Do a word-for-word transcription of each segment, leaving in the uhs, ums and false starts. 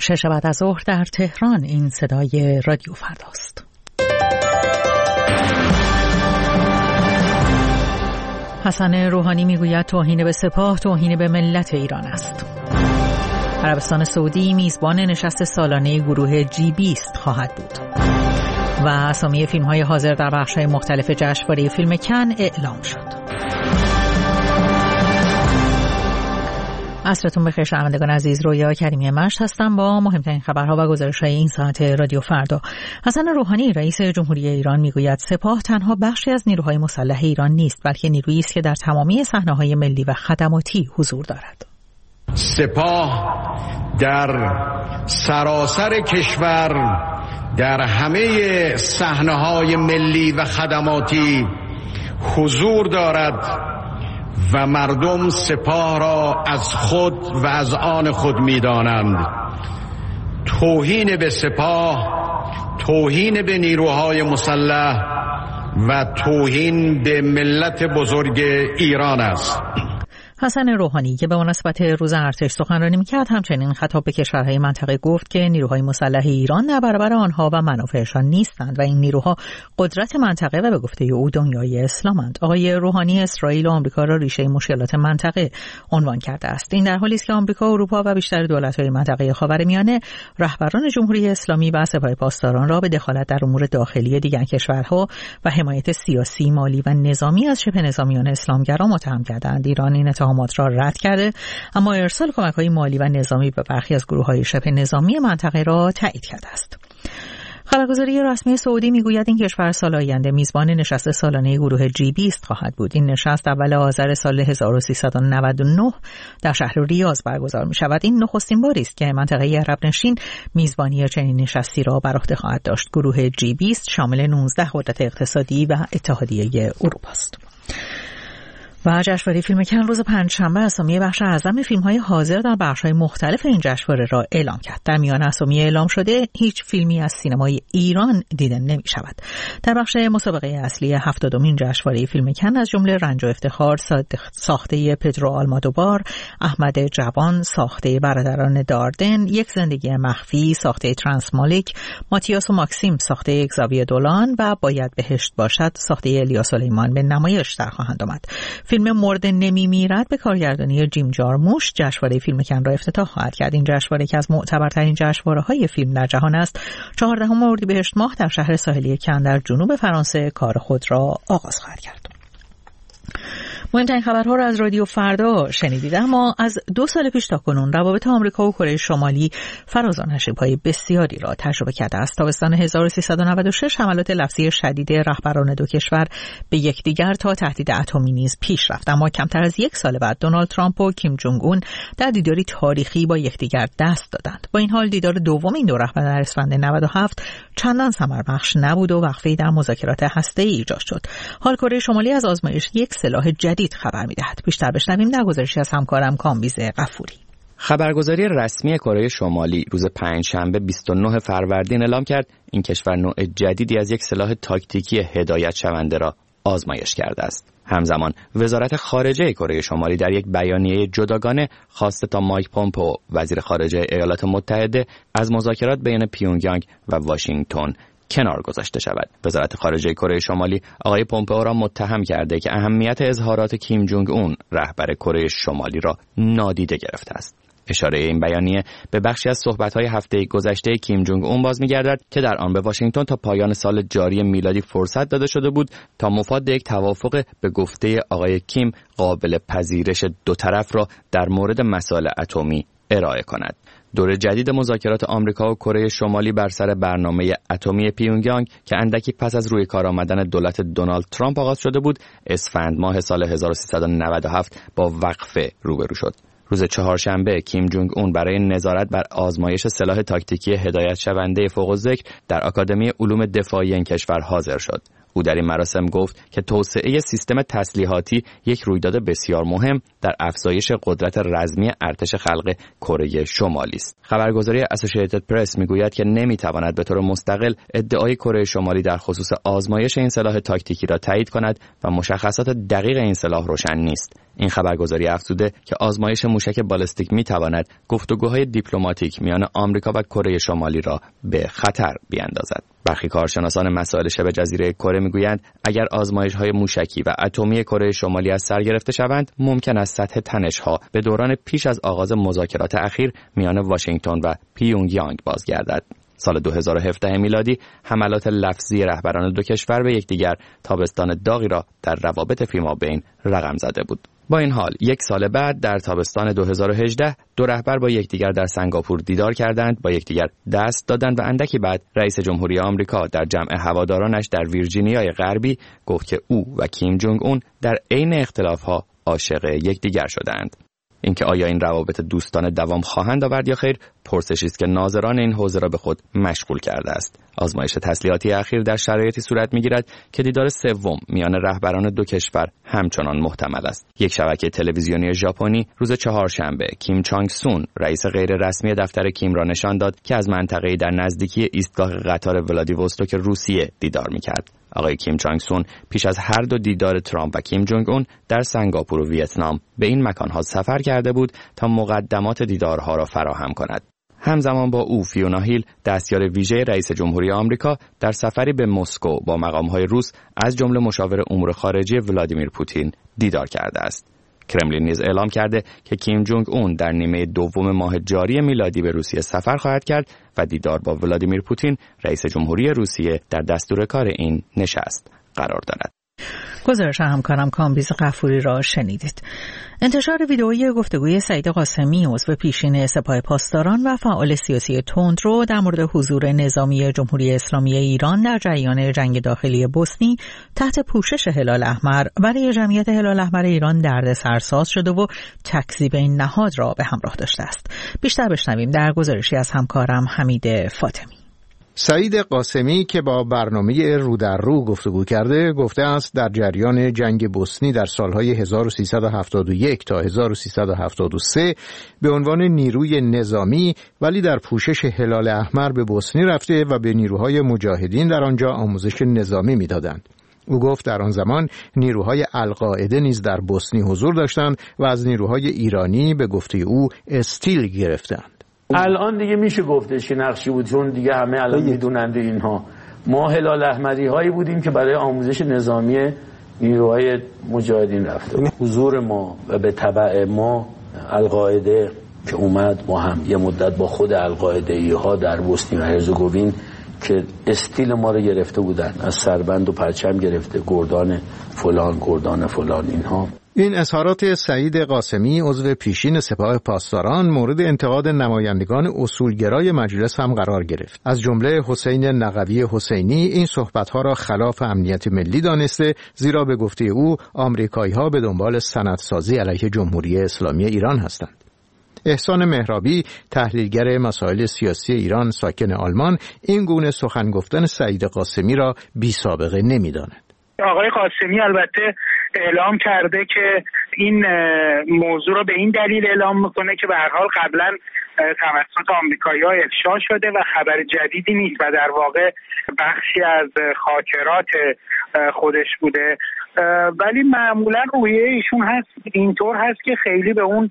شش بعد از ظهر در تهران. این صدای رادیو فرداست. حسن روحانی میگوید توهین به سپاه توهین به ملت ایران است. عربستان سعودی میزبان نشست سالانه گروه جی بیست خواهد بود. و اسامی فیلم‌های حاضر در بخش‌های مختلف جشنواره فیلم کن اعلام شد. عصرتون بخیر شنوندگان عزیز، رویا کریمی مشت هستم با مهمترین خبرها و گزارش‌های این ساعت رادیو فردا. حسن روحانی رئیس جمهوری ایران میگوید سپاه تنها بخشی از نیروهای مسلح ایران نیست، بلکه نیرویی است که در تمامی صحنه‌های ملی و خدماتی حضور دارد. سپاه در سراسر کشور در همه صحنه‌های ملی و خدماتی حضور دارد و مردم سپاه را از خود و از آن خود می‌دانند. توهین به سپاه توهین به نیروهای مسلح و توهین به ملت بزرگ ایران است. حسن روحانی که به مناسبت روز ارتش سخنرانی می‌کرد همچنین خطاب به کشورهای منطقه گفت که نیروهای مسلح ایران در برابر آنها و منافعشان نیستند و این نیروها قدرت منطقه و به گفته او دنیای اسلامند. آقای روحانی اسرائیل و آمریکا را ریشه مشکلات منطقه عنوان کرده است. این در حالی است که آمریکا، اروپا و بیشتر دولت‌های منطقه خاورمیانه رهبران جمهوری اسلامی و سپاه پاسداران را به دخالت در امور داخلی دیگر کشورها و حمایت سیاسی، مالی و نظامی از شبه نظامیان اسلامگرا متهم کردند. ایران این اتهامات را رد کرده، اما ارسال کمک‌های مالی و نظامی به برخی از گروه‌های شبه نظامی منطقه را تایید کرده است. خبرگزاری رسمی سعودی میگوید این کشور سال آینده میزبان نشست سالانه گروه جی بیست خواهد بود. این نشست اول آذر سال هزار و سیصد و نود و نه در شهر ریاض برگزار می شود. این نخستین باری است که منطقه عرب نشین میزبانی چنین نشستی را بر عهده خواهد داشت. گروه جی بیست شامل نوزده قدرت اقتصادی و اتحادیه اروپا است. و جشنواره فیلم کن روز پنجشنبه اسامی بخش اعظم فیلم‌های حاضر در بخش‌های مختلف این جشنواره را اعلام کرد. در میان اسامی اعلام شده هیچ فیلمی از سینمای ایران دیده نمی‌شود. در بخش مسابقه اصلی هفتادمین جشنواره فیلم کن از جمله رنج و افتخار ساخته پدرو آلمادوبار، احمد جوان ساخته برادران داردن، یک زندگی مخفی ساخته ترانس مالیک، ماتیاس و ماکسیم ساخته اگزاویه دولان و باید بهشت باشد ساخته الیا سلیمان به نمایش در خواهند آمد. فیلم مرد نمی میرد به کارگردانی جیم جارموش جشنواره فیلم کن را افتتاح خواهد کرد. این جشنواره که از معتبرترین جشنواره‌های فیلم در جهان است، چهاردهم اردیبهشت ماه در شهر ساحلی کن در جنوب فرانسه کار خود را آغاز خواهد کرد. مهمترین خبرها را از رادیو فردا شنیدید. اما از دو سال پیش تا کنون روابط آمریکا و کره شمالی فراز و نشیب‌های بسیاری را تجربه کرده است. تابستان هزار و سیصد و نود و شش حملات لفظی شدید رهبران دو کشور به یکدیگر تا تهدید اتمی نیز پیش رفت، اما کمتر از یک سال بعد دونالد ترامپ و کیم جونگ اون در دیداری تاریخی با یکدیگر دست دادند. با این حال دیدار دوم این دو رهبر در اسفند نود و هفت چندان ثمربخش نبود و وقفه‌ای در مذاکرات هسته‌ای ایجاد شد. حال کره شمالی از آزمایش یک سلاح جدید خبر می‌دهد. بیشتر بشنویم در گزارشی از همکارم کامبیز غفوری. خبرگزاری رسمی کره شمالی روز پنجشنبه بیست و نه فروردین اعلام کرد این کشور نوع جدیدی از یک سلاح تاکتیکی هدایت شونده را آزمایش کرده است. همزمان وزارت خارجه کره شمالی در یک بیانیه جداگانه خواسته تا مایک پومپئو وزیر خارجه ایالات متحده از مذاکرات بین پیونگیانگ و واشنگتن کنار گذاشته شود. وزارت خارجه کره شمالی آقای پومپئو را متهم کرده که اهمیت اظهارات کیم جونگ اون رهبر کره شمالی را نادیده گرفته است. اشاره این بیانیه به بخشی از صحبت‌های هفته گذشته کیم جونگ اون باز می‌گردد که در آن به واشنگتن تا پایان سال جاری میلادی فرصت داده شده بود تا مفاد یک توافق به گفته آقای کیم قابل پذیرش دو طرف را در مورد مسائل اتمی ارائه کند. دور جدید مذاکرات آمریکا و کره شمالی بر سر برنامه اتمی پیونگیانگ که اندکی پس از روی کار آمدن دولت دونالد ترامپ آغاز شده بود، اسفند ماه سال هزار و سیصد و نود و هفت با وقفه روبرو شد. روز چهارشنبه کیم جونگ اون برای نظارت بر آزمایش سلاح تاکتیکی هدایت شونده فوق الذکر در آکادمی علوم دفاعی این کشور حاضر شد. او در این مراسم گفت که توسعه سیستم تسلیحاتی یک رویداد بسیار مهم در افزایش قدرت رزمی ارتش خلق کره شمالی است. خبرگزاری اسوسییتد پرس میگوید که نمیتواند به طور مستقل ادعای کره شمالی در خصوص آزمایش این سلاح تاکتیکی را تایید کند و مشخصات دقیق این سلاح روشن نیست. این خبرگزاری افزوده که آزمایش موشک بالستیک میتواند گفتگوهای دیپلماتیک میان آمریکا و کره شمالی را به خطر بیاندازد. برخی کارشناسان مسائل شبه جزیره کره میگویند اگر آزمایش‌های موشکی و اتمی کره شمالی از سر گرفته شوند، ممکن است سطح تنش‌ها به دوران پیش از آغاز مذاکرات اخیر میان واشنگتن و پیونگ یانگ بازگردد. سال دو هزار و هفده میلادی حملات لفظی رهبران دو کشور به یکدیگر تابستان داغی را در روابط فیمابین رقم زده بود. با این حال یک سال بعد در تابستان دو هزار و هجده دو رهبر با یکدیگر در سنگاپور دیدار کردند، با یکدیگر دست دادند و اندکی بعد رئیس جمهوری آمریکا در جمع هوادارانش در ویرجینیای غربی گفت که او و کیم جونگ اون در عین اختلاف‌ها عاشق یکدیگر شدند. اینکه آیا این روابط دوستانه دوام خواهند آورد یا خیر، پرسشی است که ناظران این حوزه را به خود مشغول کرده است. آزمایش تسلیحاتی اخیر در شرایطی صورت می‌گیرد که دیدار سوم میان رهبران دو کشور همچنان محتمل است. یک شبکه تلویزیونی ژاپنی روز چهارشنبه کیم چانگ سون، رئیس غیر رسمی دفتر کیم، را نشان داد که از منطقه‌ای در نزدیکی ایستگاه قطار ولادیوستوک روسیه دیدار می‌کرد. آقای کیم چانگ سون پیش از هر دو دیدار ترامپ و کیم جونگ اون در سنگاپور و ویتنام به این مکانها سفر کرده بود تا مقدمات دیدارها را فراهم کند. همزمان با او فیونا هیل، دستیار ویژه رئیس جمهوری آمریکا، در سفری به مسکو با مقام‌های روس از جمله مشاور امور خارجه ولادیمیر پوتین دیدار کرده است. کرملین نیز اعلام کرده که کیم جونگ اون در نیمه دوم ماه جاری میلادی به روسیه سفر خواهد کرد و دیدار با ولادیمیر پوتین، رئیس جمهوری روسیه، در دستور کار این نشست قرار دارد. گزارش همکارم کامبیز غفوری را شنیدید. انتشار ویدئویی گفتگوی سعید قاسمی، عضو پیشین سپاه پاسداران و فعال سیاسی تندرو، در مورد حضور نظامی جمهوری اسلامی ایران در جریان جنگ داخلی بوسنی تحت پوشش هلال احمر برای جمعیت هلال احمر ایران دردسرساز شده و تکذیب این نهاد را به همراه داشته است. بیشتر بشنویم در گزارشی از همکارم حمید فاطمی. سعید قاسمی که با برنامه رو در رو گفتگو کرده، گفته است در جریان جنگ بوسنی در سالهای هزار و سیصد و هفتاد و یک تا هزار و سیصد و هفتاد و سه به عنوان نیروی نظامی ولی در پوشش هلال احمر به بوسنی رفته و به نیروهای مجاهدین در آنجا آموزش نظامی می‌دادند. او گفت در آن زمان نیروهای القاعده نیز در بوسنی حضور داشتند و از نیروهای ایرانی به گفته او استیل گرفتند. الان دیگه میشه گفتش که نقشی بود، چون دیگه همه الان میدونند اینها. ما هلال احمری هایی بودیم که برای آموزش نظامی نیروهای مجاهدین رفته. حضور ما و به تبع ما القاعده که اومد، ما هم یه مدت با خود القاعده‌ای ها در بوسنی و هرزگوین که استیل ما رو گرفته بودن، از سربند و پرچم گرفته، گردان فلان گردان فلان اینها. این اظهارات سعید قاسمی، عضو پیشین سپاه پاسداران، مورد انتقاد نمایندگان اصولگرای مجلس هم قرار گرفت. از جمله حسین نقوی حسینی این صحبت‌ها را خلاف امنیت ملی دانسته، زیرا به گفته او آمریکایی‌ها به دنبال سندسازی علیه جمهوری اسلامی ایران هستند. احسان مهرابی، تحلیلگر مسائل سیاسی ایران ساکن آلمان، این گونه سخن گفتن سعید قاسمی را بی سابقه نمی‌داند. آقای قاسمی البته اعلام کرده که این موضوع رو به این دلیل اعلام میکنه که به هر حال قبلا توسط آمریکایی‌ها افشا شده و خبر جدیدی نیست و در واقع بخشی از خاطرات خودش بوده، ولی معمولا رویه ایشون هست اینطور هست که خیلی به اون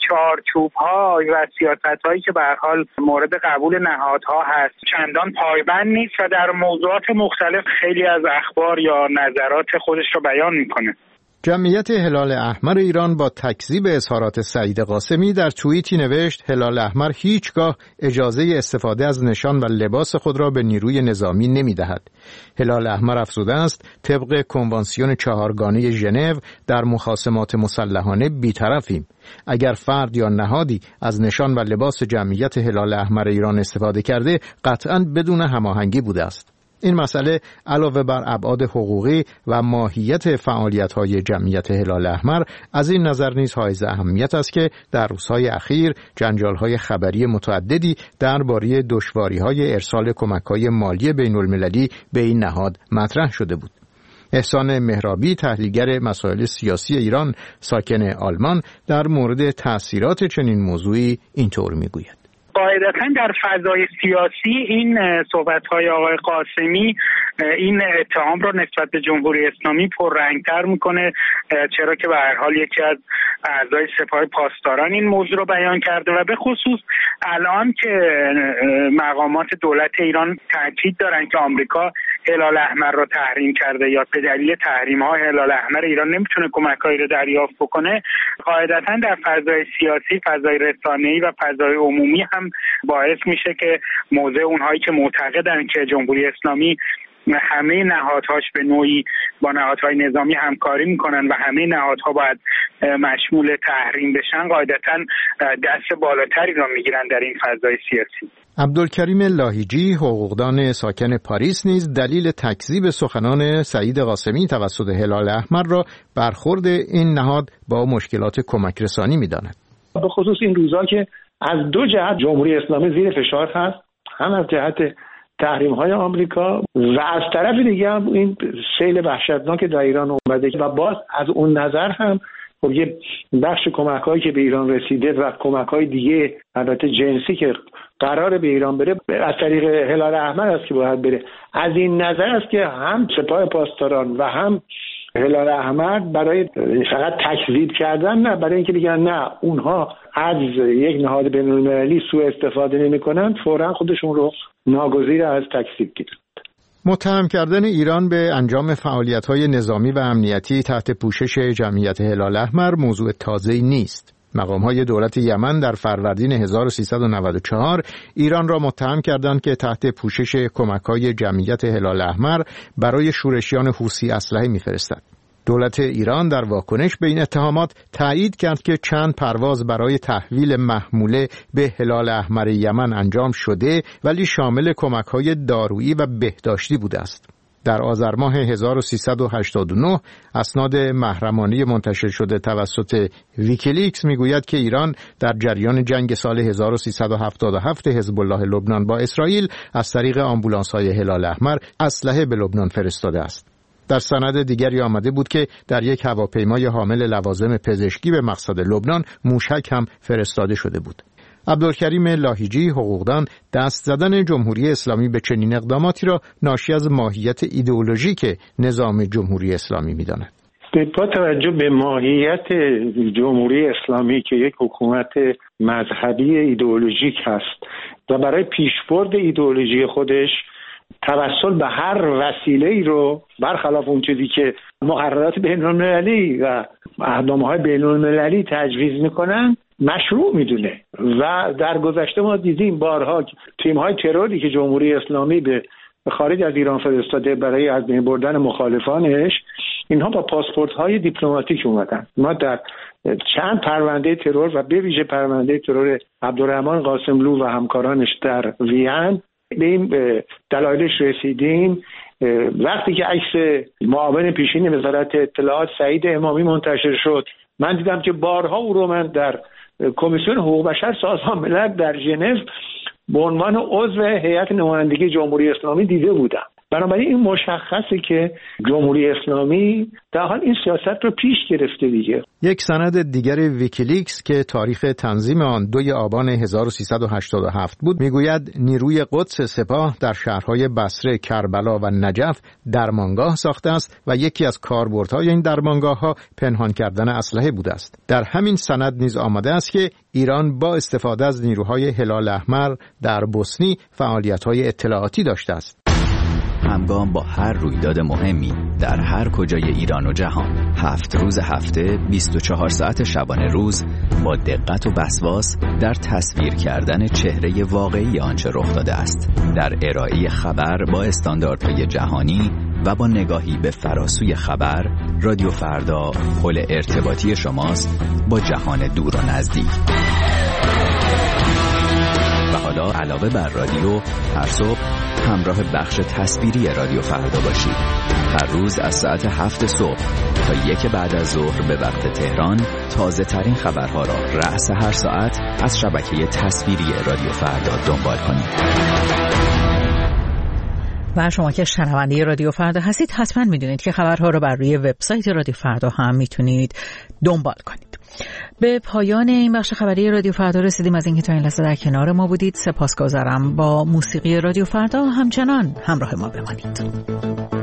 چارچوب‌ها و سیاست‌هایی که به هر حال مورد قبول نهادها هست چندان پایبند نیست و در موضوعات مختلف خیلی از اخبار یا نظرات خودش رو بیان میکنه. جمعیت هلال احمر ایران با تکذیب اظهارات سعید قاسمی در توییتی نوشت هلال احمر هیچگاه اجازه استفاده از نشان و لباس خود را به نیروی نظامی نمی‌دهد. هلال احمر افزوده است طبق کنوانسیون چهارگانه ژنو در مخاصمات مسلحانه بی‌طرفیم. اگر فرد یا نهادی از نشان و لباس جمعیت هلال احمر ایران استفاده کرده قطعاً بدون هماهنگی بوده است. این مسئله علاوه بر ابعاد حقوقی و ماهیت فعالیت‌های جمعیت هلال احمر از این نظر نیز حائز اهمیت است که در روزهای اخیر جنجال‌های خبری متعددی درباره دشواری‌های ارسال کمک‌های مالی بین‌المللی به این نهاد مطرح شده بود. احسان مهرابی، تحلیلگر مسائل سیاسی ایران ساکن آلمان، در مورد تأثیرات چنین موضوعی اینطور میگوید: قاعدتاً در فضای سیاسی این صحبت‌های آقای قاسمی این اتهام رو نسبت به جمهوری اسلامی پررنگ‌تر میکنه، چرا که به هر حال یکی از اعضای سپاه پاسداران این موضوع رو بیان کرده و به خصوص الان که مقامات دولت ایران تاکید دارن که آمریکا هلال احمر رو تحریم کرده یا به دلیل تحریم‌های هلال احمر ایران نمیتونه کمک‌هایی رو دریافت بکنه، قاعدتاً در فضای سیاسی، فضای رسانه‌ای و فضای عمومی هم باعث میشه که موضع اونهایی که معتقدن که جمهوری اسلامی همه نهادهاش به نوعی با نهادهای نظامی همکاری میکنن و همه نهادها باید مشمول تحریم بشن، قاعدتاً دست بالاتری رو میگیرن در این فضای سیاسی. عبدالکریم لاهیجی، حقوقدان ساکن پاریس، نیز دلیل تکذیب سخنان سعید قاسمی توسط هلال احمر را برخورد این نهاد با مشکلات کمک رسانی میداند. به خصوص این روزا که از دو جهت جمهوری اسلامی زیر فشار هست، هم از جهت تحریم‌های آمریکا و از طرف دیگه هم این سیل وحشتناک در ایران اومده و باز از اون نظر هم خب یه بخش کمک‌هایی که به ایران رسیده و کمک‌های دیگه البته جنسی که قرار به ایران بره از طریق هلال احمر است که باید بره. از این نظر است که هم سپاه پاسداران و هم هلال احمر برای فقط تکذیب کردن نه، برای اینکه بگن نه اونها از یک نهاد بین‌المللی سوء استفاده نمی‌کنن، فوراً خودشون رو ناگزیر از تکذیب گیرند. متهم کردن ایران به انجام فعالیت‌های نظامی و امنیتی تحت پوشش جمعیت هلال احمر موضوع تازه‌ای نیست. مقام‌های دولت یمن در فروردین هزار و سیصد و نود و چهار ایران را متهم کردند که تحت پوشش کمک‌های جمعیت هلال احمر برای شورشیان حوثی اسلحه می‌فرستد. دولت ایران در واکنش به این اتهامات تایید کرد که چند پرواز برای تحویل محموله به هلال احمر یمن انجام شده، ولی شامل کمک‌های دارویی و بهداشتی بوده است. در آذر ماه هزار و سیصد و هشتاد و نه اسناد محرمانه منتشر شده توسط ویکیلیکس میگوید که ایران در جریان جنگ سال هزار و سیصد و هفتاد و هفت حزب الله لبنان با اسرائیل از طریق آمبولانس‌های هلال احمر اسلحه به لبنان فرستاده است. در سند دیگری آمده بود که در یک هواپیمای حامل لوازم پزشکی به مقصد لبنان موشک هم فرستاده شده بود. عبدالکریم لاهیجی، حقوقدان، دست زدن جمهوری اسلامی به چنین اقداماتی را ناشی از ماهیت ایدئولوژیک نظام جمهوری اسلامی می‌داند. با توجه به ماهیت جمهوری اسلامی که یک حکومت مذهبی ایدئولوژیک هست و برای پیشبرد ایدئولوژی خودش توسل به هر وسیله‌ای رو برخلاف اون چیزی که مقررات بین‌المللی و اقدام‌های بین‌المللی تجویز می‌کنن مشروع میدونه و در گذشته ما دیدیم بارها تیم‌های تروری که جمهوری اسلامی به خارج از ایران فرستاده برای از بین بردن مخالفانش، اینها با پاسپورت‌های دیپلماتیک اومدن. ما در چند پرونده ترور و به ویژه پرونده ترور عبدالرحمن قاسملو و همکارانش در وین به این دلایلش رسیدیم. وقتی که عکس معاون پیشین وزارت اطلاعات سعید امامی منتشر شد، من دیدم که بارها او رو من در کمیسیون حقوق بشر سازمان ملل در ژنو به عنوان عضو هیئت نمایندگی جمهوری اسلامی دیده بودم. بنابراین این مشخصه که جمهوری اسلامی در حال این سیاست رو پیش گرفته دیگه. یک سند دیگر ویکیلیکس که تاریخ تنظیم آن دوی آبان هزار و سیصد و هشتاد و هفت بود میگوید نیروی قدس سپاه در شهرهای بصره، کربلا و نجف درمانگاه ساخته است و یکی از کاربردهای این درمانگاه‌ها پنهان کردن اسلحه بوده است. در همین سند نیز آمده است که ایران با استفاده از نیروهای هلال احمر در بوسنی فعالیت‌های اطلاعاتی داشته است. همگام با هر رویداد مهمی در هر کجای ایران و جهان، هفت روز هفته، بیست و چهار ساعت شبانه روز، با دقت و وسواس در تصویر کردن چهره واقعی آنچه رخ داده است، در ارائه خبر با استانداردهای جهانی و با نگاهی به فراسوی خبر، رادیو فردا پل ارتباطی شماست با جهان دور و نزدیک. و حالا علاوه بر رادیو، هر صبح همراه بخش تصویری رادیو فردا باشید. هر روز از ساعت هفت صبح تا یک بعد از ظهر به وقت تهران تازه ترین خبرها را رأس هر ساعت از شبکه تصویری رادیو فردا دنبال کنید. و شما که شنونده رادیو فردا هستید حتما میدونید که خبرها رو بر روی وبسایت رادیو فردا هم میتونید دنبال کنید. به پایان این بخش خبری رادیو فردا رسیدیم. از اینکه تا این لحظه در کنار ما بودید سپاسگزارم. با موسیقی رادیو فردا همچنان همراه ما بمانید.